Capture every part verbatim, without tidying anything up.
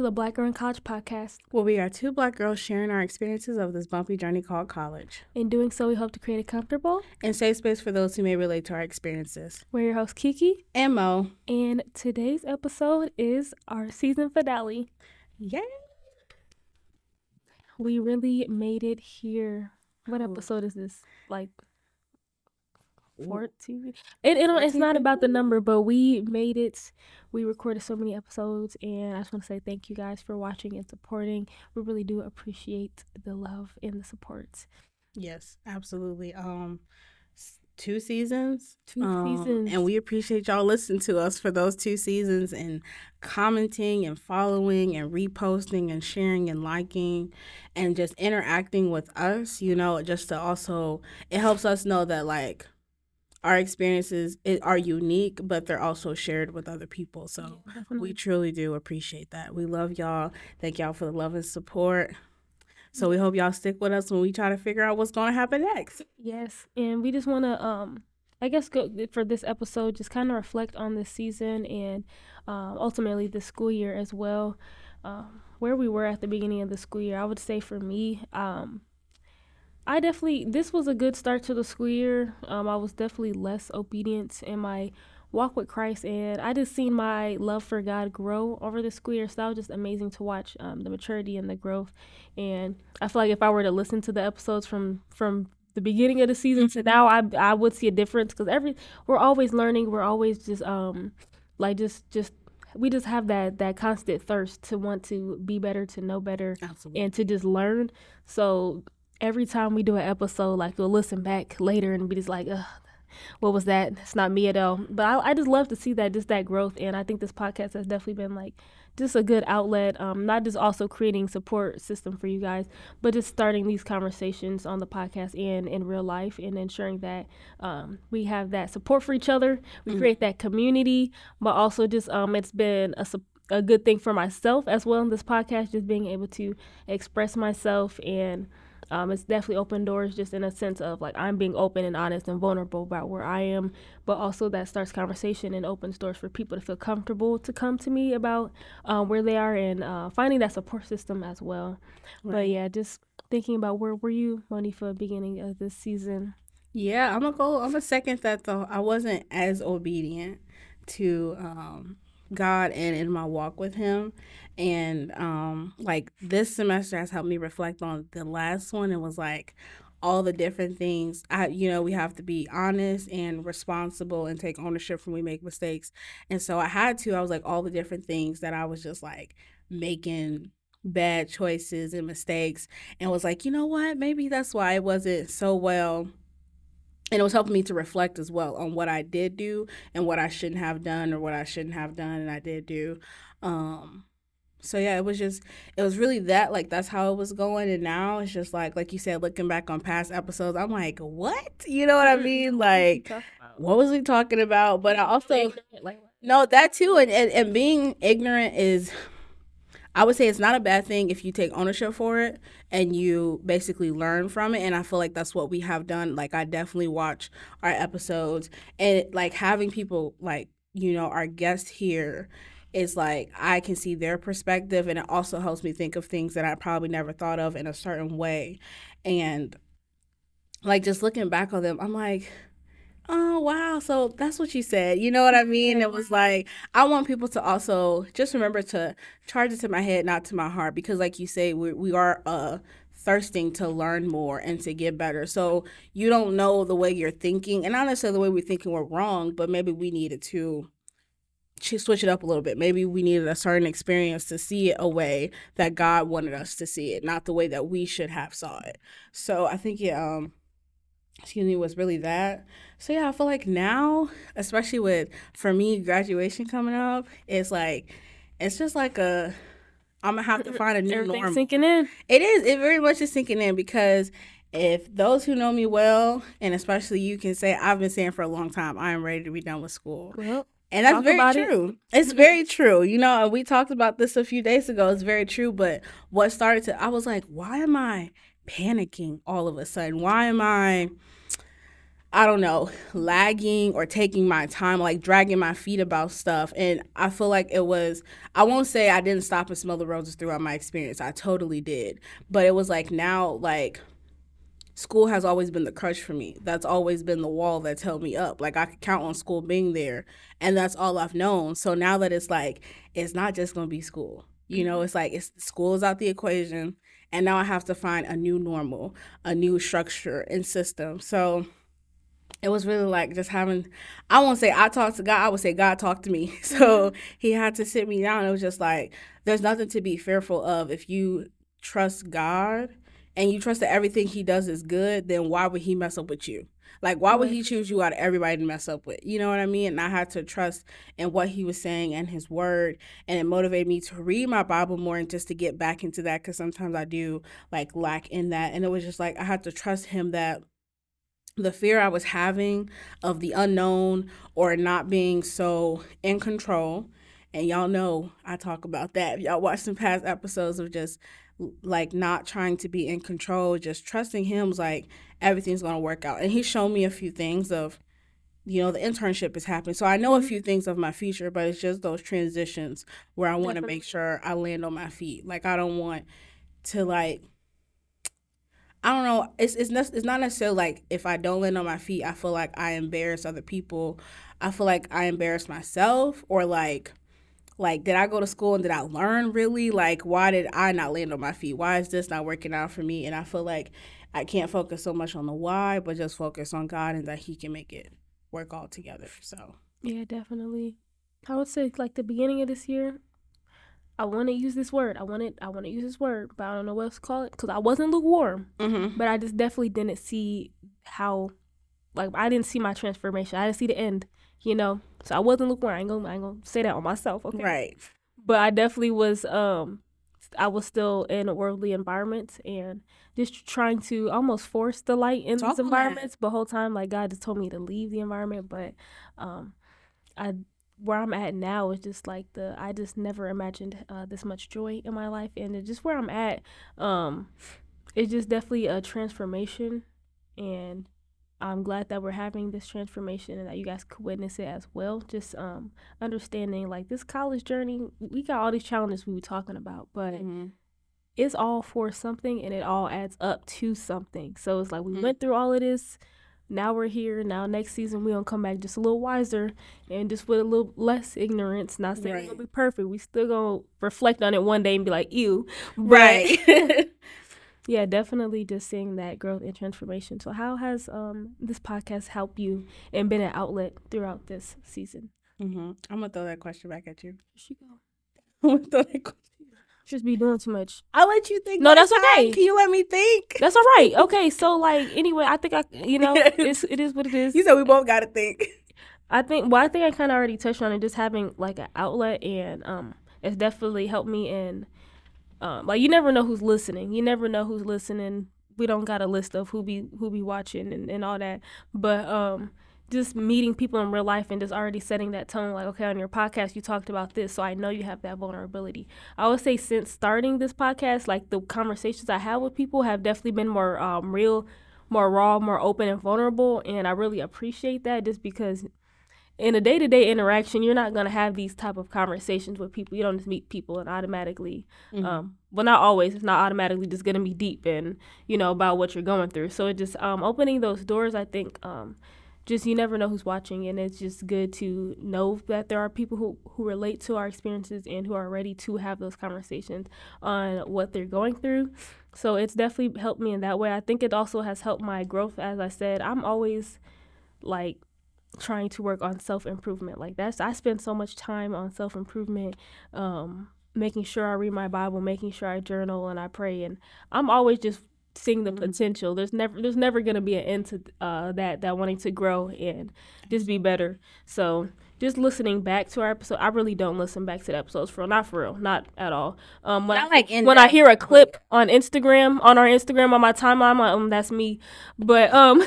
the Black Girl in College podcast. Well, we are two Black girls sharing our experiences of this bumpy journey called college. In doing so, we hope to create a comfortable and safe space for those who may relate to our experiences. We're your hosts, Kiki and Mo. And today's episode is our season finale. Yay! We really made it here. What episode is this? Like fourteen? It, it it's not about the number, but we made it. We recorded so many episodes, and I just want to say thank you guys for watching and supporting. We really do appreciate the love and the support. Yes, absolutely. Um, two seasons. Two um, seasons. And we appreciate y'all listening to us for those two seasons and commenting and following and reposting and sharing and liking and just interacting with us, you know, just to also, it helps us know that, like, our experiences are unique, but they're also shared with other people. So yeah, we truly do appreciate that. We love y'all. Thank y'all for the love and support. So we hope y'all stick with us when we try to figure out what's going to happen next. Yes, and we just want to, um, I guess, go for this episode, just kind of reflect on this season and uh, ultimately the school year as well. Um, where we were at the beginning of the school year, I would say for me, um, I definitely, this was a good start to the school year. Um, I was definitely less obedient in my walk with Christ, and I just seen my love for God grow over the school year. So that was just amazing to watch, um, the maturity and the growth. And I feel like if I were to listen to the episodes from from the beginning of the season to now, I I would see a difference, because every we're always learning. We're always just um like just just we just have that that constant thirst to want to be better, to know better, Absolutely. And to just learn. So every time we do an episode, like, we'll listen back later and be just like, ugh, what was that? It's not me at all. But I, I just love to see that, just that growth. And I think this podcast has definitely been, like, just a good outlet, um, not just also creating support system for you guys, but just starting these conversations on the podcast and in real life, and ensuring that um, we have that support for each other. We mm-hmm. create that community, but also just um, it's been a a good thing for myself as well in this podcast, just being able to express myself. And Um, it's definitely opened doors, just in a sense of, like, I'm being open and honest and vulnerable about where I am, but also that starts conversation and opens doors for people to feel comfortable to come to me about um, where they are, and uh, finding that support system as well. Right. But yeah, just thinking about where were you, Monifa, beginning of this season? Yeah, I'm gonna go. I'm gonna second that though. I wasn't as obedient to um, God and in my walk with Him. And um, like, this semester has helped me reflect on the last one. It was like all the different things. I, you know, we have to be honest and responsible and take ownership when we make mistakes. And so I had to. I was like, all the different things that I was just like making bad choices and mistakes, and was like, you know what? Maybe that's why it wasn't so well. And it was helping me to reflect as well on what I did do and what I shouldn't have done, or what I shouldn't have done and I did do. Um, So, yeah, it was just, it was really that, like, that's how it was going. And now it's just like, like you said, looking back on past episodes, I'm like, what? You know what I mean? Like, what was we talking about? But I also, no, that too. And, and, and being ignorant is, I would say it's not a bad thing if you take ownership for it and you basically learn from it. And I feel like that's what we have done. Like, I definitely watch our episodes, and, like, having people, like, you know, our guests here, it's like I can see their perspective, and it also helps me think of things that I probably never thought of in a certain way. And, like, just looking back on them, I'm like, oh, wow, so that's what you said. You know what I mean? It was like, I want people to also just remember to charge it to my head, not to my heart, because, like you say, we, we are uh, thirsting to learn more and to get better. So you don't know the way you're thinking, and not necessarily the way we're thinking we're wrong, but maybe we needed to switch it up a little bit. Maybe we needed a certain experience to see it a way that God wanted us to see it, not the way that we should have saw it. So I think it, um, excuse me, was really that. So yeah, I feel like now, especially with, for me, graduation coming up, it's like, it's just like a, I'm gonna have to find a new Everything's normal. Sinking in. It is. It very much is sinking in, because if those who know me well, and especially you, can say, I've been saying for a long time, I am ready to be done with school. Well, And that's Talk very about true. It. It's very true. You know, and we talked about this a few days ago. It's very true. But what started to, I was like, why am I panicking all of a sudden? Why am I, I don't know, lagging or taking my time, like dragging my feet about stuff. And I feel like it was, I won't say I didn't stop and smell the roses throughout my experience. I totally did. But it was like now, like, school has always been the crutch for me. That's always been the wall that's held me up. Like, I could count on school being there, and that's all I've known. So now that it's like, it's not just going to be school. You know, it's like it's school is out the equation, and now I have to find a new normal, a new structure and system. So it was really like just having, I won't say I talked to God, I would say God talked to me. So he had to sit me down. It was just like, there's nothing to be fearful of. If you trust God and you trust that everything he does is good, then why would he mess up with you? Like, why would he choose you out of everybody to mess up with? You know what I mean? And I had to trust in what he was saying and his word. And it motivated me to read my Bible more and just to get back into that, because sometimes I do, like, lack in that. And it was just like, I had to trust him that the fear I was having of the unknown or not being so in control, and y'all know I talk about that. If y'all watch some past episodes of just like not trying to be in control, just trusting him's like everything's going to work out. And he showed me a few things of, you know, the internship is happening. So I know a few things of my future, but it's just those transitions where I want to make sure I land on my feet. Like, I don't want to, like, I don't know. It's it's not, it's not necessarily like if I don't land on my feet, I feel like I embarrass other people. I feel like I embarrass myself, or like, like did I go to school and did I learn really? Like, why did I not land on my feet? Why is this not working out for me? And I feel like I can't focus so much on the why, but just focus on God and that he can make it work all together. So yeah, definitely. I would say like the beginning of this year, I want to use this word. I wanted, I want to use this word, but I don't know what else to call it, because I wasn't lukewarm. mm-hmm. But I just definitely didn't see how, like, I didn't see my transformation. I didn't see the end, you know. So I wasn't lukewarm. I ain't gonna, I ain't gonna say that on myself, okay? Right. But I definitely was. Um, I was still in a worldly environment and just trying to almost force the light in Talk these on environments. But the whole time, like, God just told me to leave the environment. But um, I. where I'm at now is just like the, I just never imagined uh, this much joy in my life. And it just where I'm at, um, it's just definitely a transformation. And I'm glad that we're having this transformation and that you guys could witness it as well. Just um, understanding like this college journey, we got all these challenges we were talking about, but mm-hmm. it's all for something and it all adds up to something. So it's like we mm-hmm. went through all of this. Now we're here. Now next season we gonna come back just a little wiser and just with a little less ignorance. Not saying right. we're gonna be perfect. We still gonna reflect on it one day and be like, ew. But, right. yeah, definitely just seeing that growth and transformation. So how has um this podcast helped you and been an outlet throughout this season? Mm-hmm. I'm gonna throw that question back at you. Here she go. I'm gonna throw that question. Just be doing too much. I'll let you think. No, that's time. okay. Can you let me think? That's all right. Okay, so like anyway, I think I, you know, it's it is what it is. You said we both gotta think. I think. Well, I think I kind of already touched on it. Just having like an outlet, and um, it's definitely helped me. And um, like you never know who's listening. You never know who's listening. We don't got a list of who be who be watching and, and all that. But um. just meeting people in real life and just already setting that tone, like, okay, on your podcast you talked about this, so I know you have that vulnerability. I would say since starting this podcast, like the conversations I have with people have definitely been more um, real, more raw, more open and vulnerable, and I really appreciate that, just because in a day-to-day interaction, you're not going to have these type of conversations with people. You don't just meet people and automatically, mm-hmm. um, well, not always, it's not automatically just going to be deep and, you know, about what you're going through. So it just um, opening those doors, I think, um, just you never know who's watching, and it's just good to know that there are people who, who relate to our experiences and who are ready to have those conversations on what they're going through. So it's definitely helped me in that way. I think it also has helped my growth. As I said, I'm always like trying to work on self-improvement. Like that's, I spend so much time on self-improvement, um, making sure I read my Bible, making sure I journal and I pray. And I'm always just seeing the mm-hmm. potential. There's never there's never gonna be an end to uh, that that wanting to grow and just be better. So just listening back to our episode, I really don't listen back to the episodes for real, not for real, not at all. Um, when not I, like when I hear a clip on Instagram, on our Instagram, on my timeline, I'm like, um, that's me. But um,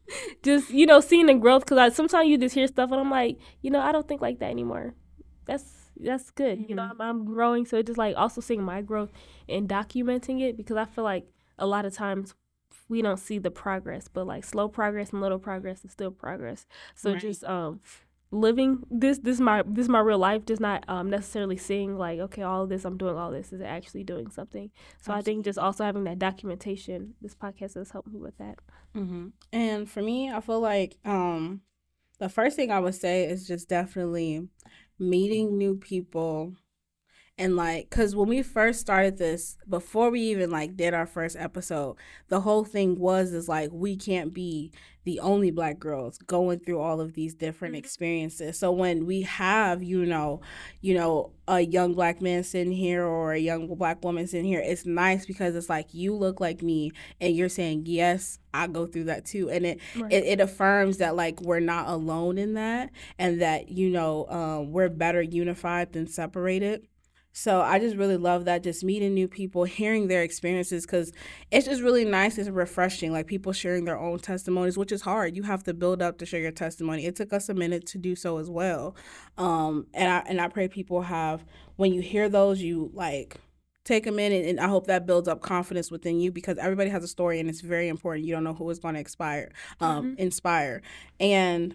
just you know, seeing the growth, because I sometimes you just hear stuff and I'm like, you know, I don't think like that anymore. That's that's good. Mm-hmm. You know, I'm, I'm growing, so just like also seeing my growth and documenting it, because I feel like a lot of times we don't see the progress, but like slow progress and little progress is still progress. So Right. just um living this this my this is my real life, just not um necessarily seeing like, okay, all of this, I'm doing all this, is actually doing something. So I think just also having that documentation, this podcast has helped me with that. Mm-hmm. And for me, I feel like um, the first thing I would say is just definitely meeting new people. And like, cause when we first started this, before we even like did our first episode, the whole thing was is like we can't be the only black girls going through all of these different Mhm. experiences. So when we have, you know, you know, a young black man sitting here or a young black woman sitting here, it's nice because it's like you look like me and you're saying, yes, I go through that too. And it Right. it, it affirms that like we're not alone in that, and that, you know, um, we're better unified than separated. So I just really love that, just meeting new people, hearing their experiences, because it's just really nice. It's refreshing, like people sharing their own testimonies, which is hard. You have to build up to share your testimony. It took us a minute to do so as well. Um, and I and I pray people have, when you hear those, you like take a minute, and I hope that builds up confidence within you, because everybody has a story and it's very important. You don't know who is going to expire, um, Mhm. inspire, and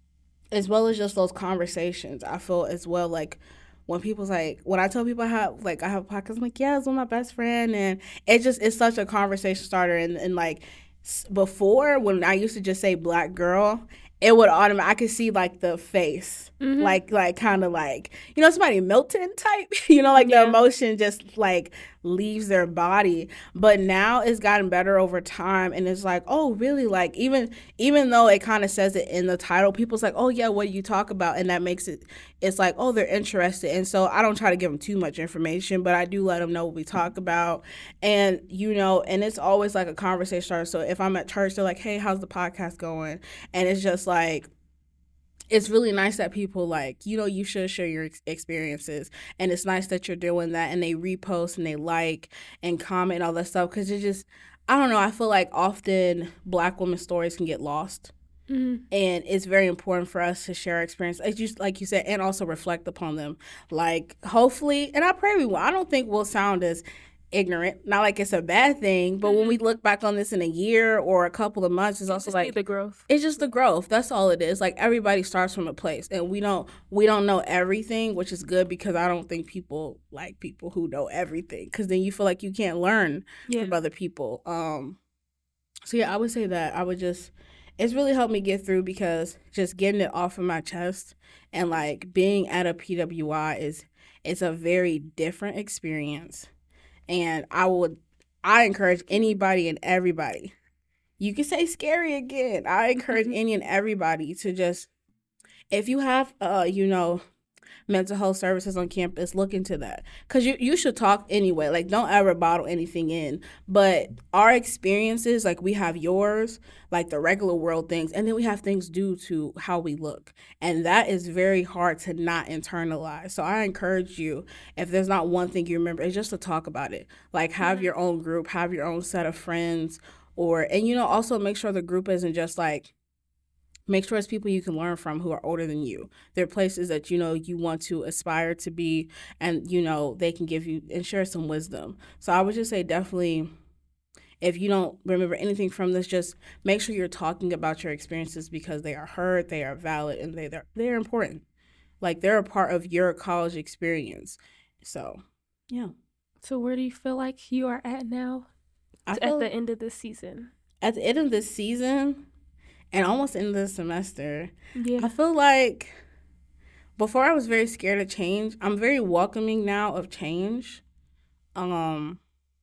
as well as just those conversations. I feel as well like when people's like, when I tell people I have like I have a podcast, I'm like, yeah, it's with my best friend, and it just it's such a conversation starter. And, and like s- before, when I used to just say black girl, it would automatically, I could see like the face, Mhm. like like kind of like, you know, somebody melting type, you know, like Yeah. the emotion just like leaves their body. But now it's gotten better over time, and it's like, oh really, like even even though it kind of says it in the title, people's like, oh yeah, what do you talk about? And that makes it, it's like, oh, they're interested. And so I don't try to give them too much information, but I do let them know what we talk about. And you know, and it's always like a conversation starter. So if I'm at church, they're like, hey, how's the podcast going? And it's just like, it's really nice that people like, you know, you should share your ex- experiences, and it's nice that you're doing that, and they repost and they like and comment and all that stuff, because it just, I don't know, I feel like often black women's stories can get lost, Mhm. and it's very important for us to share our experience, it's just like you said, and also reflect upon them. Like hopefully, and I pray we will. I don't think we'll sound as ignorant, not like it's a bad thing, but when we look back on this in a year or a couple of months, it's also Just see like the growth. it's just the growth. That's all it is. Like everybody starts from a place, and we don't we don't know everything, which is good, because I don't think people like people who know everything, because then you feel like you can't learn Yeah. from other people. Um, so yeah, I would say that I would just, it's really helped me get through, because just getting it off of my chest, and like being at a P W I is it's a very different experience, and I would I encourage anybody and everybody. You can say scary again. I encourage Mhm. any and everybody to just, if you have, uh, you know, mental health services on campus, look into that, because you, you should talk anyway. Like, don't ever bottle anything in. But our experiences, like we have yours, like the regular world things, and then we have things due to how we look, and that is very hard to not internalize. So I encourage you, if there's not one thing you remember, it's just to talk about it. Like have Mhm. your own group, have your own set of friends, or and you know, also make sure the group isn't just like, make sure it's people you can learn from who are older than you. They're places that, you know, you want to aspire to be, and you know, they can give you and share some wisdom. So I would just say, definitely, if you don't remember anything from this, just make sure you're talking about your experiences, because they are heard, they are valid, and they they're, they're important. Like they're a part of your college experience. So yeah, So where do you feel like you are at now I t- at feel the end of this season? at the end of this season and almost end of the semester, Yeah. I feel like before I was very scared of change. I'm very welcoming now of change. Um,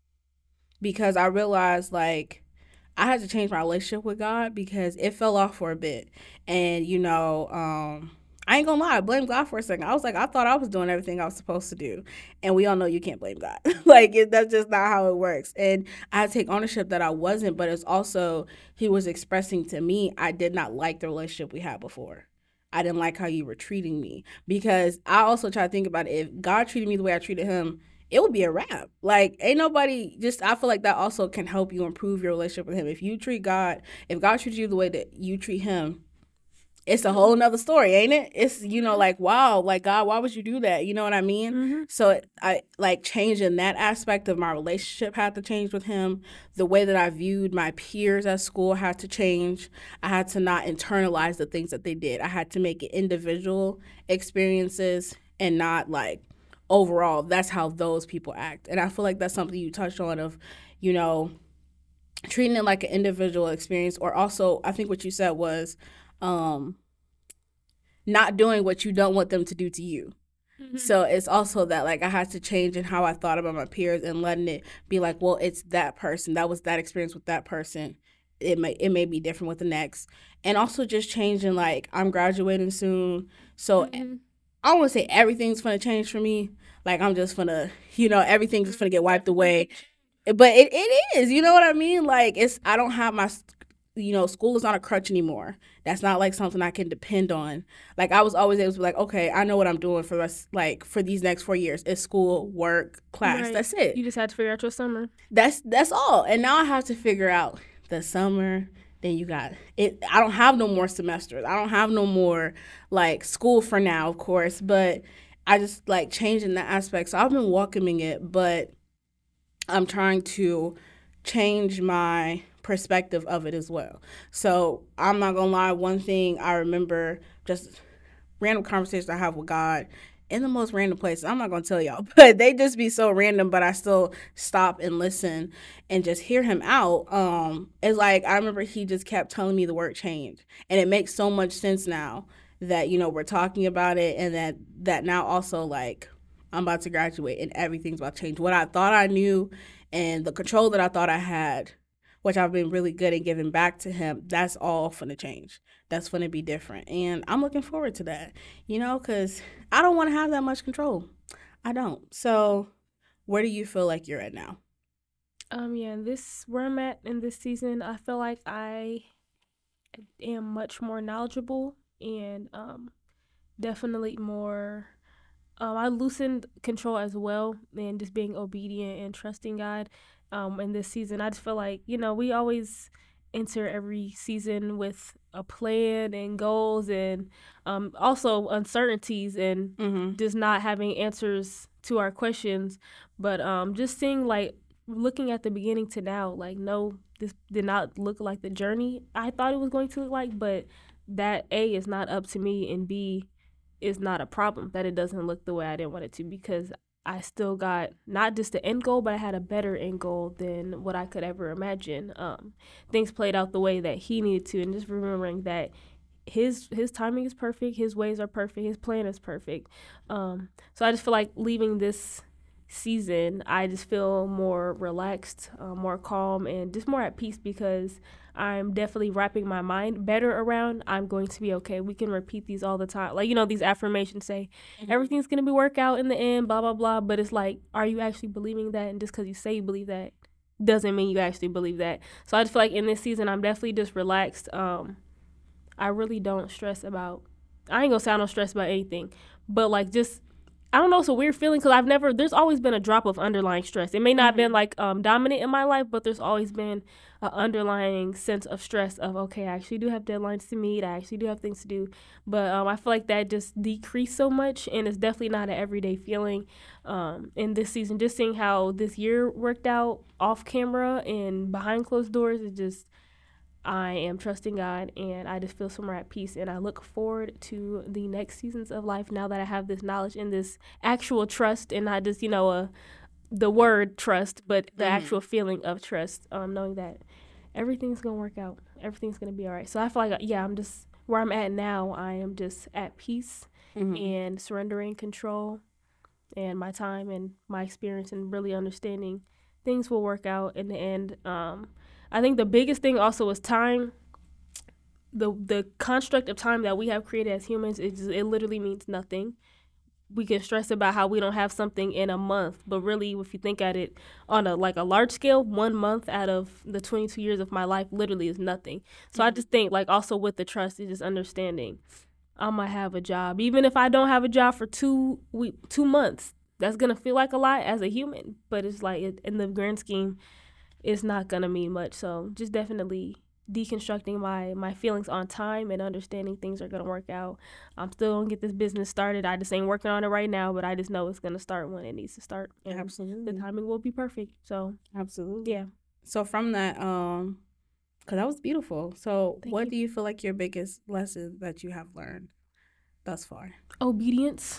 because I realized like I had to change my relationship with God, because it fell off for a bit. And you know, um I ain't gonna lie, I blamed God for a second. I was like, I thought I was doing everything I was supposed to do. And we all know you can't blame God. Like it, that's just not how it works. And I had to take ownership that I wasn't, but it's also, he was expressing to me, I did not like the relationship we had before. I didn't like how you were treating me, because I also try to think about it. If God treated me the way I treated him, it would be a wrap. Like, ain't nobody, just, I feel like that also can help you improve your relationship with him. If you treat God, if God treats you the way that you treat him, it's a whole nother story, ain't it? It's, you know, like, wow, like, God, why would you do that? You know what I mean? Mm-hmm. So I like changing that aspect of my relationship had to change with him. The way that I viewed my peers at school had to change. I had to not internalize the things that they did. I had to make it individual experiences and not like overall, that's how those people act. And I feel like that's something you touched on of, you know, treating it like an individual experience, or also I think what you said was um, not doing what you don't want them to do to you. Mm-hmm. So it's also that like I had to change in how I thought about my peers and letting it be like, well, it's that person. That was that experience with that person. It may it may be different with the next. And also just changing like I'm graduating soon. So mm-hmm. I don't want to say everything's going to change for me. Like I'm just going to, you know, everything's just going to get wiped away. But it, it is, you know what I mean? Like it's I don't have my you know, school is not a crutch anymore. That's not like something I can depend on. Like I was always able to be like, okay, I know what I'm doing for us. Like for these next four years, it's school, work, class. Right. That's it. You just had to figure out your summer. That's that's all. And now I have to figure out the summer. Then you got it. I don't have no more semesters. I don't have no more like school for now, of course. But I just like changing that aspect. So I've been welcoming it, but I'm trying to change my perspective of it as well. So I'm not gonna lie, one thing I remember, just random conversations I have with God in the most random places. I'm not gonna tell y'all, but they just be so random, but I still stop and listen and just hear him out. Um, it's like I remember he just kept telling me the word change. And it makes so much sense now that, you know, we're talking about it, and that that now also like I'm about to graduate and everything's about to change. What I thought I knew and the control that I thought I had, which I've been really good at giving back to him, that's all finna change. That's finna be different. And I'm looking forward to that, you know, because I don't want to have that much control. I don't. So where do you feel like you're at now? Um, yeah, this where I'm at in this season, I feel like I am much more knowledgeable and um, definitely more... Um, I loosened control as well, and just being obedient and trusting God. Um, in this season, I just feel like, you know, we always enter every season with a plan and goals, and um, also uncertainties, and mm-hmm. just not having answers to our questions. But um, just seeing, like, looking at the beginning to now, like, no, this did not look like the journey I thought it was going to look like. But that A is not up to me, and B is not a problem that it doesn't look the way I didn't want it to, because I still got not just the end goal, but I had a better end goal than what I could ever imagine. Um, things played out the way that he needed to, and just remembering that his his timing is perfect, his ways are perfect, his plan is perfect. Um, so I just feel like leaving this season, I just feel more relaxed, uh, more calm, and just more at peace, because I'm definitely wrapping my mind better around I'm going to be okay. We can repeat these all the time. Like, you know, these affirmations say mm-hmm. everything's going to be work out in the end, blah, blah, blah. But it's like, are you actually believing that? And just because you say you believe that doesn't mean you actually believe that. So I just feel like in this season, I'm definitely just relaxed. Um, I really don't stress about, I ain't going to say I don't stress about anything, but like just, I don't know, it's a weird feeling, because I've never, there's always been a drop of underlying stress. It may not have been like um, dominant in my life, but there's always been an underlying sense of stress of, okay, I actually do have deadlines to meet. I actually do have things to do. But um, I feel like that just decreased so much, and it's definitely not an everyday feeling um, in this season. Just seeing how this year worked out off camera and behind closed doors is just, I am trusting God, and I just feel somewhere at peace, and I look forward to the next seasons of life now that I have this knowledge and this actual trust, and not just, you know, uh, the word trust, but the mm-hmm. actual feeling of trust, um, knowing that everything's going to work out. Everything's going to be all right. So I feel like, yeah, I'm just, where I'm at now, I am just at peace mm-hmm. and surrendering control and my time and my experience, and really understanding things will work out in the end. Um, I think the biggest thing also is time. The the construct of time that we have created as humans, it, just, it literally means nothing. We can stress about how we don't have something in a month, but really, if you think at it on a like a large scale, one month out of the twenty-two years of my life literally is nothing. So mm-hmm. I just think, like, also with the trust, is just understanding I'm gonna have a job, even if I don't have a job for two week, two months. That's gonna feel like a lot as a human, but it's like it, in the grand scheme, it's not gonna mean much. So just definitely deconstructing my my feelings on time and understanding things are gonna work out. I'm still gonna get this business started. I just ain't working on it right now, but I just know it's gonna start when it needs to start. And Absolutely. the timing will be perfect. So Absolutely. yeah. So from that, um, because that was beautiful. So Thank what you. do you feel like your biggest lesson that you have learned thus far? Obedience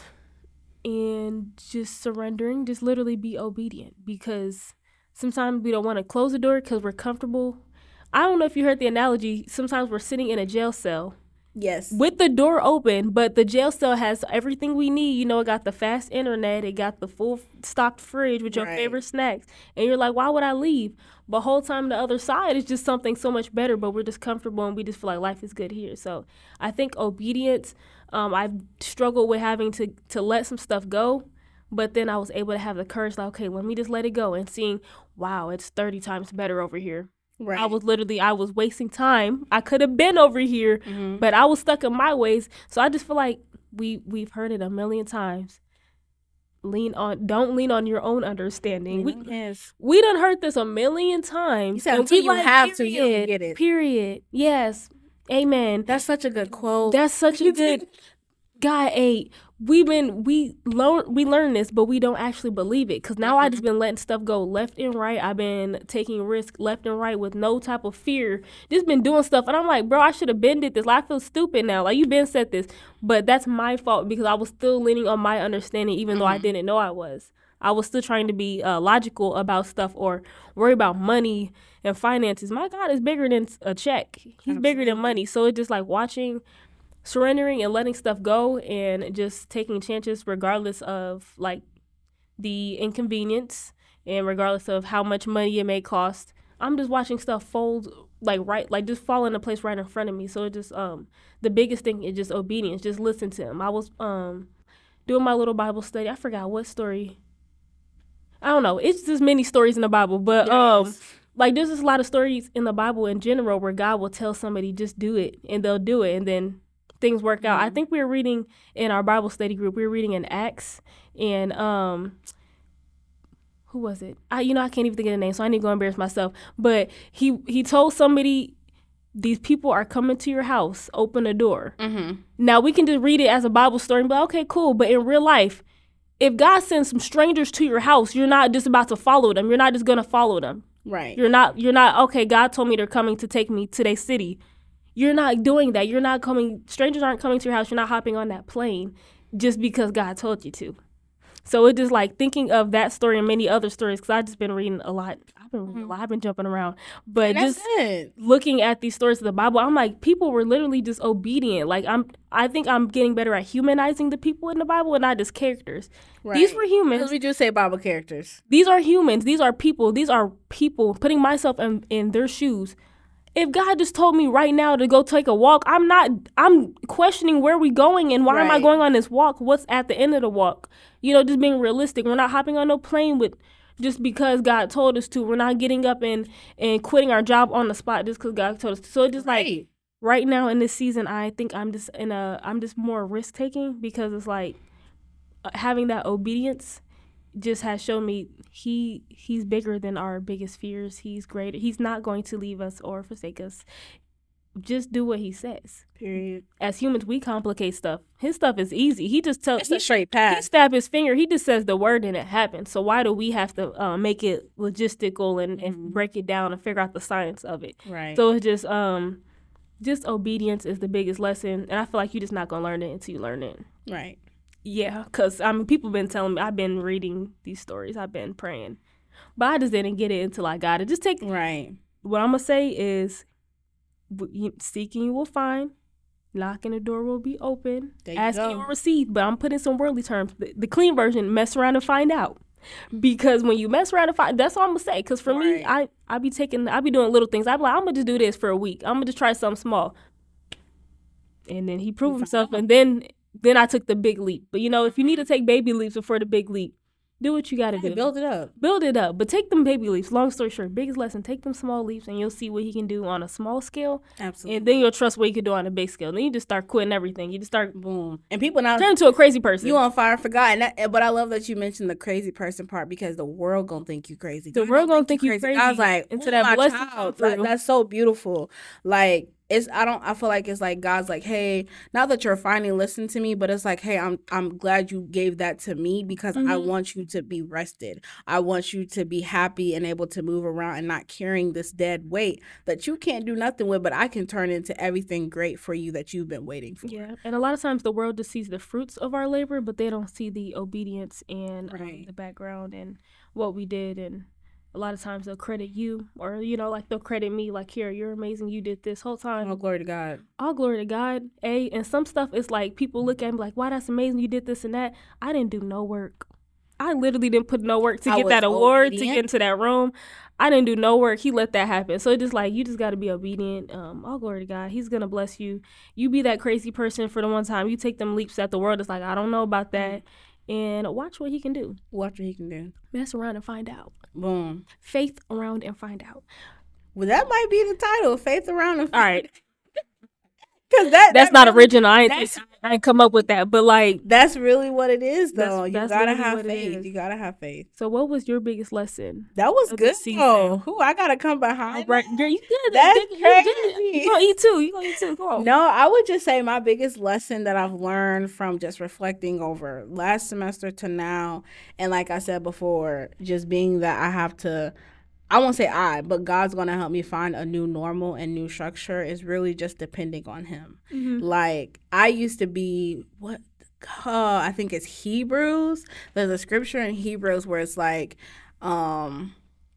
and just surrendering. Just literally be obedient, because sometimes we don't want to close the door because we're comfortable. I don't know if you heard the analogy. Sometimes we're sitting in a jail cell Yes. with the door open, but the jail cell has everything we need. You know, it got the fast internet, it got the full stocked fridge with your Right. favorite snacks. And you're like, why would I leave? But whole time the other side is just something so much better, but we're just comfortable and we just feel like life is good here. So I think obedience, um, I've struggled with having to, to let some stuff go. But then I was able to have the courage, like, okay, let me just let it go, and seeing, wow, it's thirty times better over here. Right. I was literally, I was wasting time. I could have been over here, Mhm. but I was stuck in my ways. So I just feel like we, we've heard it a million times. Lean on, don't lean on your own understanding. We, Yes. we done heard this a million times. You said and until we you like, have to, you don't period, get it. Period. Yes. Amen. That's such a good quote. That's such a good God eight. We've been we learn we learn this, but we don't actually believe it. Cause now I just been letting stuff go left and right. I've been taking risks left and right with no type of fear. Just been doing stuff, and I'm like, bro, I should have been did this. Like, I feel stupid now. Like, you been said this, but that's my fault because I was still leaning on my understanding, even mm-hmm. though I didn't know I was. I was still trying to be uh, logical about stuff or worry about money and finances. My God is bigger than a check. He's Absolutely. Bigger than money. So it's just like watching. Surrendering and letting stuff go and just taking chances regardless of like the inconvenience and regardless of how much money it may cost. I'm just watching stuff fold like right, like just fall into place right in front of me. So it just um the biggest thing is just obedience. Just listen to him. I was um doing my little Bible study. I forgot what story. I don't know. It's just many stories in the Bible, but yes. um like there's just a lot of stories in the Bible in general where God will tell somebody just do it and they'll do it, and then things work out. Mm-hmm. I think we were reading in our Bible study group, we were reading in Acts, and um, who was it? I, you know, I can't even think of the name, so I need to go embarrass myself. But he he told somebody, these people are coming to your house, open the door. Mm-hmm. Now, we can just read it as a Bible story and be like, okay, cool. But in real life, if God sends some strangers to your house, you're not just about to follow them. You're not just going to follow them. Right. You're not, you're not, okay, God told me they're coming to take me to their city. You're not doing that. You're not coming, strangers aren't coming to your house. You're not hopping on that plane just because God told you to. So it's just like thinking of that story and many other stories, because I've just been reading a lot. I've been reading a lot. I've been jumping around. But just it. looking at these stories of the Bible, I'm like, people were literally just obedient. Like, I'm, I think I'm getting better at humanizing the people in the Bible and not just characters. Right. These were humans. Because we do say Bible characters. These are humans. These are people. These are people, putting myself in, in their shoes. If God just told me right now to go take a walk, I'm not, I'm questioning where we going and why right. am I going on this walk? What's at the end of the walk? You know, just being realistic. We're not hopping on no plane with just because God told us to. We're not getting up and, and quitting our job on the spot just because God told us to. So it's just right. like right now in this season, I think I'm just in a, I'm just more risk taking, because it's like having that obedience just has shown me he he's bigger than our biggest fears. He's greater. He's not going to leave us or forsake us. Just do what he says. Period. As humans, we complicate stuff. His stuff is easy. He just tells. It's a straight path. He stab his finger. He just says the word and it happens. So why do we have to uh, make it logistical and, and mm-hmm. break it down and figure out the science of it? Right. So it's just um, just obedience is the biggest lesson, and I feel like you're just not gonna learn it until you learn it. Right. Yeah, because, I mean, people been telling me, I've been reading these stories, I've been praying, but I just didn't get it until I got it. Just take, right. What I'm going to say is, seeking you will find, knocking the door will be open, you asking go. You will receive, but I'm putting some worldly terms. The, the clean version, mess around and find out. Because when you mess around and find, that's all I'm going to say. Because for right. me, I, I be taking, I be doing little things. I be like, I'm going to just do this for a week. I'm going to just try something small. And then he proved himself, and then... Then I took the big leap. But, you know, if you need to take baby leaps before the big leap, Do what you got to Hey, do. build it up. Build it up. But take them baby leaps. Long story short, biggest lesson, take them small leaps and you'll see what he can do on a small scale. Absolutely. And then you'll trust what he can do on a big scale. Then you just start quitting everything. You just start boom. And people now turn into a crazy person. You on fire for God. And that, but I love that you mentioned the crazy person part because the world gonna think you crazy. The world gonna think you crazy. crazy. I was like, into oh, that blessing. That, that's so beautiful. Like, it's I don't I feel like it's like God's like, hey, not that you're finally listening to me, but it's like, hey, I'm I'm glad you gave that to me because mm-hmm. I want you to be rested. I want you to be happy and able to move around and not carrying this dead weight that you can't do nothing with, but I can turn into everything great for you that you've been waiting for. Yeah, and a lot of times the world just sees the fruits of our labor, but they don't see the obedience and right. um, the background and what we did. And a lot of times they'll credit you or, you know, like they'll credit me like, here, you're amazing. You did this whole time. All glory to God. All glory to God. A, and some stuff is like people look at me like, wow, that's amazing. You did this and that. I didn't do no work. I literally didn't put no work to I get that award, obedient. to get into that room. I didn't do no work. He let that happen. So it's just like, you just got to be obedient. Um, all glory to God. He's going to bless you. You be that crazy person for the one time. You take them leaps that the world is like, I don't know about that. And watch what he can do. Watch what he can do. Mess around and find out. Boom. Faith around and find out. Well, that might be the title. Faith around and find out. All right. Cause that, that's that not really, original. I ain't, I ain't come up with that. But like that's really what it is, though. That's, you that's gotta really have faith. You gotta have faith. So, what was your biggest lesson? That was good. Oh, who I gotta come behind? Oh, right. Girl, you good? That's you crazy. Good. You gonna eat too? You gonna eat too? Come on. No, I would just say my biggest lesson that I've learned from just reflecting over last semester to now, and like I said before, just being that I have to. I won't say I, but God's going to help me find a new normal and new structure is really just depending on him. Mm-hmm. Like, I used to be, what, uh, I think it's Hebrews. There's a scripture in Hebrews where it's like, um,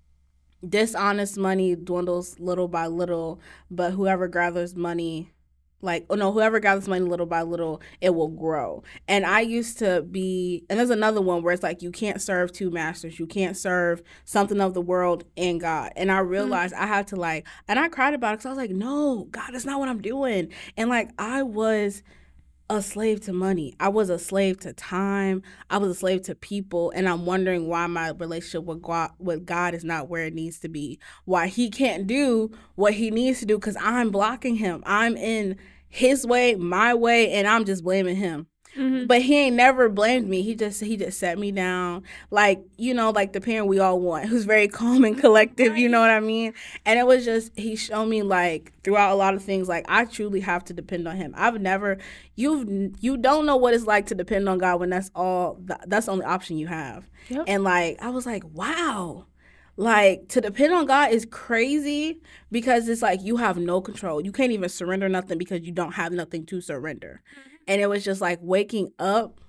dishonest money dwindles little by little, but whoever gathers money, like, oh no, whoever gathers money little by little, it will grow. And I used to be, and there's another one where it's like, you can't serve two masters. You can't serve something of the world and God. And I realized mm-hmm. I had to like, and I cried about it because I was like, no, God, that's not what I'm doing. And like, I was a slave to money. I was a slave to time. I was a slave to people. And I'm wondering why my relationship with God, with God is not where it needs to be. Why he can't do what he needs to do because I'm blocking him. I'm in his way, my way, and I'm just blaming him. Mm-hmm. But he ain't never blamed me. He just he just set me down. Like, you know, like the parent we all want, who's very calm and collective, right. You know what I mean? And it was just, he showed me like throughout a lot of things, like I truly have to depend on him. I've never, you've, you don't know what it's like to depend on God when that's all, that's the only option you have. Yep. And like, I was like, wow. Like, to depend on God is crazy because it's like you have no control. You can't even surrender nothing because you don't have nothing to surrender. Mm-hmm. And it was just like waking up,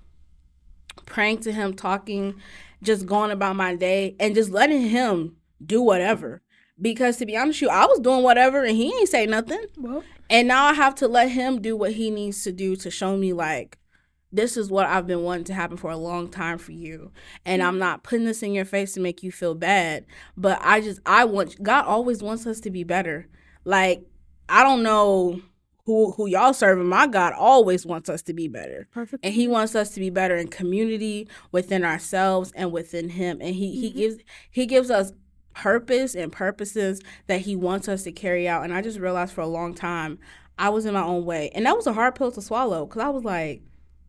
praying to him, talking, just going about my day and just letting him do whatever. Because to be honest with you, I was doing whatever and he ain't say nothing. Well, and now I have to let him do what he needs to do to show me like, this is what I've been wanting to happen for a long time for you. And I'm not putting this in your face to make you feel bad. But I just, I want, God always wants us to be better. Like, I don't know who who y'all serving. My God always wants us to be better. Perfect. And he wants us to be better in community, within ourselves, and within him. And he, mm-hmm. he gives he gives us purpose and purposes that he wants us to carry out. And I just realized for a long time, I was in my own way. And that was a hard pill to swallow because I was like,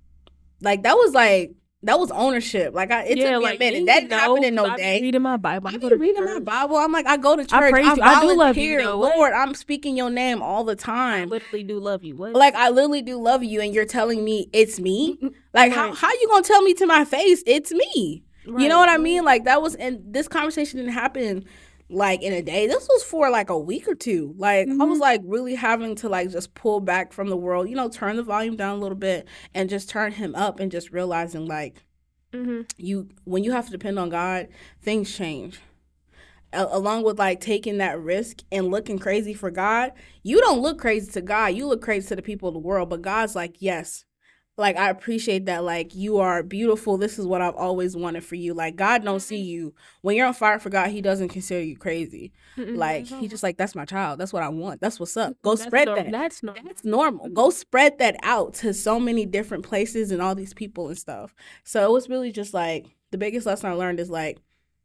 Like, that was, like, that was ownership. Like, I, it yeah, took me like, a minute. That didn't happen in no I day. I reading my Bible. I, I go to reading church. my Bible. I'm like, I go to church. I praise I you. I do love you, though. Lord, I'm speaking your name all the time. I literally do love you. What? Like, I literally do love you, and you're telling me it's me? Like, right. how, how you going to tell me to my face it's me? Right. You know what I mean? Like, that was, and this conversation didn't happen like in a day. This was for like a week or two. Like mm-hmm. I was like really having to like just pull back from the world, you know, turn the volume down a little bit and just turn him up and just realizing like mm-hmm. you, when you have to depend on God, things change. A- along with like taking that risk and looking crazy for God, you don't look crazy to God. You look crazy to the people of the world. But God's like, yes. Like, I appreciate that. Like, you are beautiful. This is what I've always wanted for you. Like, God don't see you. When you're on fire for God, he doesn't consider you crazy. Mm-mm, like, he just like, that's my child. That's what I want. That's what's up. Go that's spread normal. that. That's normal. That's normal. Go spread that out to so many different places and all these people and stuff. So it was really just like, the biggest lesson I learned is like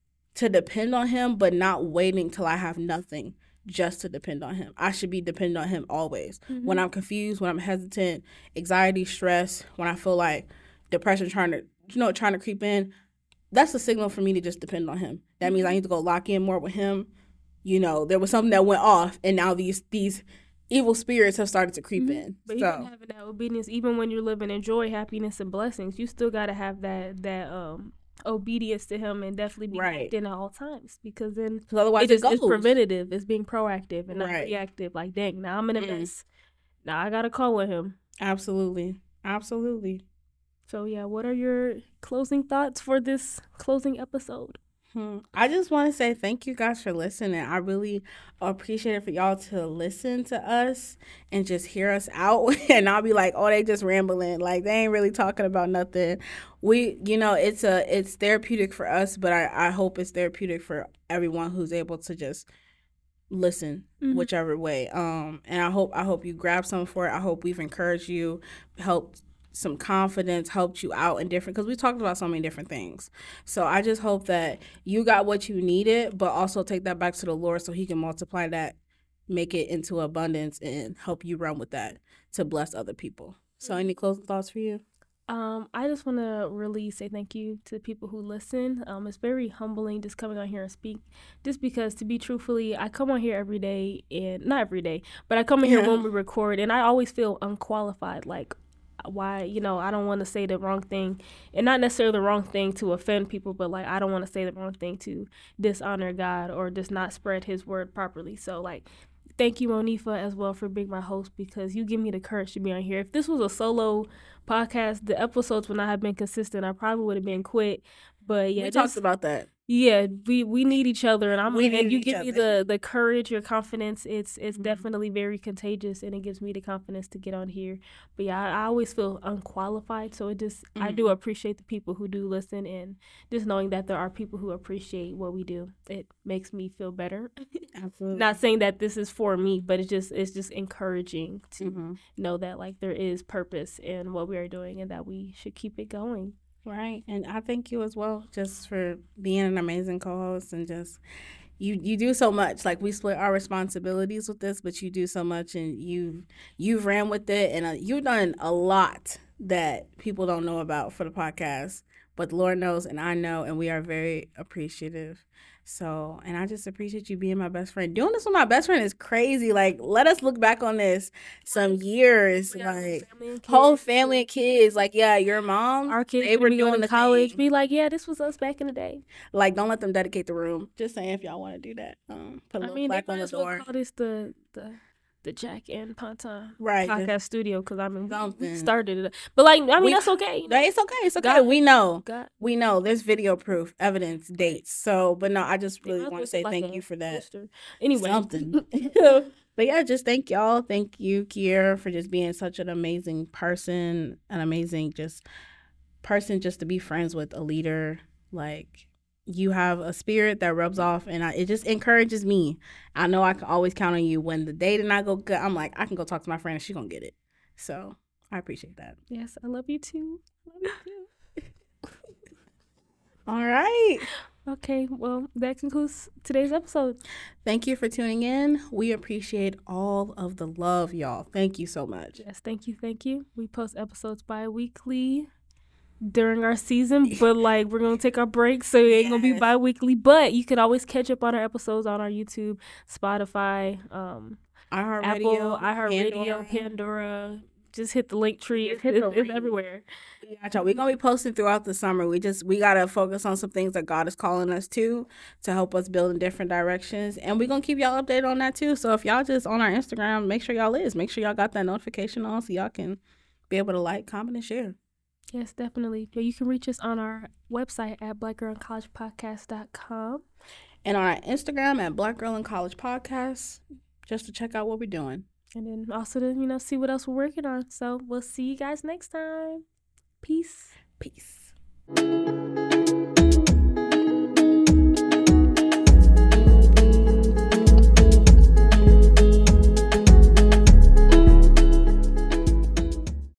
to depend on him, but not waiting till I have nothing just to depend on him. I should be dependent on him always. Mm-hmm. When I'm confused, when I'm hesitant, anxiety, stress, when I feel like depression trying to, you know, trying to creep in, that's a signal for me to just depend on him. That means I need to go lock in more with him. You know, there was something that went off, and now these these evil spirits have started to creep mm-hmm. in. But so. even having that obedience, even when you're living in joy, happiness, and blessings, you still got to have that that um obedience to him and definitely be right. acting at all times, because then otherwise it just is preventative. It's being proactive and not right. reactive. Like, dang, now I'm in a mm. mess. Now I got to call on him. Absolutely. Absolutely. So, yeah, what are your closing thoughts for this closing episode? Hmm. I just want to say thank you guys for listening. I really appreciate it for y'all to listen to us and just hear us out and not be like, oh, they just rambling. Like, they ain't really talking about nothing. We, you know, it's a it's therapeutic for us, but I, I hope it's therapeutic for everyone who's able to just listen mm-hmm. whichever way. Um, and I hope I hope you grab something for it. I hope we've encouraged you, helped some confidence, helped you out in different, because we talked about so many different things. So I just hope that you got what you needed, but also take that back to the Lord so he can multiply that, make it into abundance, and help you run with that to bless other people. So any closing thoughts for you? Um, I just want to really say thank you to the people who listen. Um, it's very humbling just coming on here and speak, just because, to be truthfully, I come on here every day, and not every day, but I come in here yeah. when we record, and I always feel unqualified, like, why, you know, I don't want to say the wrong thing, and not necessarily the wrong thing to offend people, but like, I don't want to say the wrong thing to dishonor God or just not spread his word properly. So like, thank you, Monifa, as well, for being my host, because you give me the courage to be on here. If this was a solo podcast, the episodes would not have been consistent. I probably would have been quit. But yeah, we just, talked about that. Yeah, we, we need each other, and I'm we and you each give other. me the, the courage, your confidence. It's it's mm-hmm. definitely very contagious, and it gives me the confidence to get on here. But yeah, I, I always feel unqualified, so it just mm-hmm. I do appreciate the people who do listen, and just knowing that there are people who appreciate what we do, it makes me feel better. Absolutely. Not saying that this is for me, but it's just it's just encouraging to mm-hmm. know that like there is purpose in what we are doing, and that we should keep it going. Right. And I thank you as well, just for being an amazing co-host, and just you you do so much. Like, we split our responsibilities with this, but you do so much, and you you've ran with it, and uh, you've done a lot that people don't know about for the podcast, but the Lord knows, and I know, and we are very appreciative. So, and I just appreciate you being my best friend. Doing this with my best friend is crazy. Like, let us look back on this some years. Yeah, like, family whole family and kids. Like, yeah, your mom, our kids, they were doing the college. thing. Be like, yeah, this was us back in the day. Like, don't let them dedicate the room. Just saying, if y'all want to do that, um, put a I little mean, plaque they on the might as well door. call this the the. The Jack and Pantan right, podcast studio, because I mean something. we started it, but like I mean we, that's okay. You know? It's okay. It's okay. God, we know. God. We know. There's video proof, evidence, dates. So, but no, I just really want to say like thank you for that. Poster. Anyway, something. But yeah, just thank y'all. Thank you, Kiera, for just being such an amazing person, an amazing just person, just to be friends with, a leader. Like, you have a spirit that rubs off, and I, it just encourages me. I know I can always count on you. When the day did not go good, I'm like, I can go talk to my friend and she's going to get it. So I appreciate that. Yes, I love you too. Love you too. All right. Okay, well, that concludes today's episode. Thank you for tuning in. We appreciate all of the love, y'all. Thank you so much. Yes, thank you, thank you. We post episodes bi-weekly during our season, but like we're gonna take our break, so it ain't yes. gonna be bi-weekly, but you can always catch up on our episodes on our YouTube, Spotify, um Apple, iHeartRadio, Pandora. Pandora. Just hit the link tree. It's, it's, it's everywhere. Yeah, we're gonna be posting throughout the summer. We just we gotta focus on some things that God is calling us to to help us build in different directions, and we're gonna keep y'all updated on that too. So if y'all just on our Instagram, make sure y'all is make sure y'all got that notification on, so y'all can be able to like, comment, and share. Yes, definitely. You can reach us on our website at black girl in college podcast dot com. And on our Instagram at Black Girl in College Podcast, just to check out what we're doing. And then also to, you know, see what else we're working on. So we'll see you guys next time. Peace. Peace.